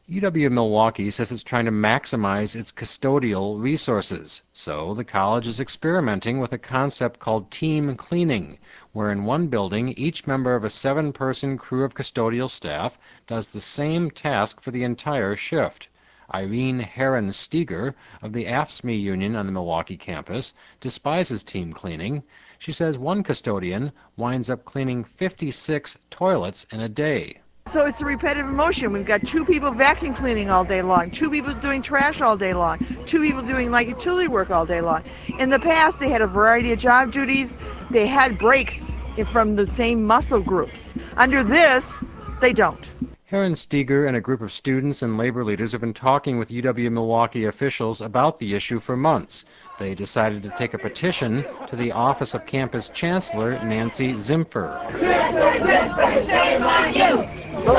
UW-Milwaukee says it's trying to maximize its custodial resources, so the college is experimenting with a concept called team cleaning, where in one building each member of a 7-person crew of custodial staff does the same task for the entire shift. Irene Heron-Steger of the AFSCME union on the Milwaukee campus despises team cleaning. She says one custodian winds up cleaning 56 toilets in a day. So it's a repetitive motion. We've got 2 people vacuum cleaning all day long, 2 people doing trash all day long, 2 people doing light utility work all day long. In the past, they had a variety of job duties. They had breaks from the same muscle groups. Under this, they don't. Heron-Steger and a group of students and labor leaders have been talking with UW-Milwaukee officials about the issue for months. They decided to take a petition to the office of campus chancellor Nancy Zimpher. Shame on you!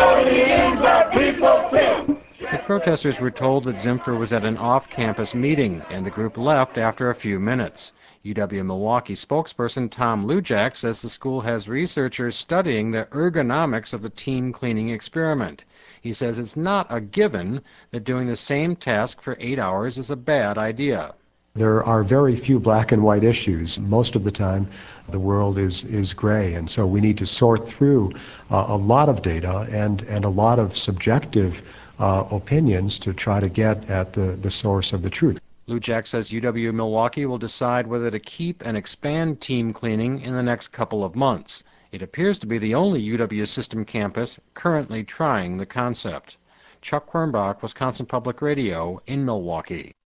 The protesters were told that Zimpher was at an off-campus meeting, and the group left after a few minutes. UW-Milwaukee spokesperson Tom Lujack says the school has researchers studying the ergonomics of the team cleaning experiment. He says it's not a given that doing the same task for 8 hours is a bad idea. There are very few black and white issues. Most of the time, the world is gray, and so we need to sort through a lot of data and a lot of subjective opinions to try to get at the source of the truth. Lujack says UW-Milwaukee will decide whether to keep and expand team cleaning in the next couple of months. It appears to be the only UW system campus currently trying the concept. Chuck Quirmbach, Wisconsin Public Radio in Milwaukee.